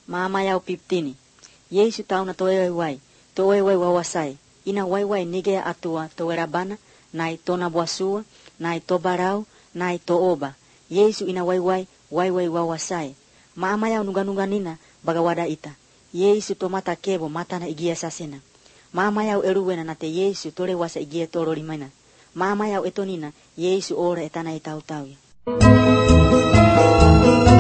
Mama yau 15. Yesu tau na toe wai wawasai. Ina wai nige atua toerabana, nai tona buasua, nai to barau, nai to oba. Yesu ina wai wawasai. Mama yau nuga-nuganina bagawada ita. Yesu to mata kebo mata na igia sasena. Mama yau eruwena na te Yesu tore wasa igia toro limana. Mama yau etonina Yesu ora etana itau-tau.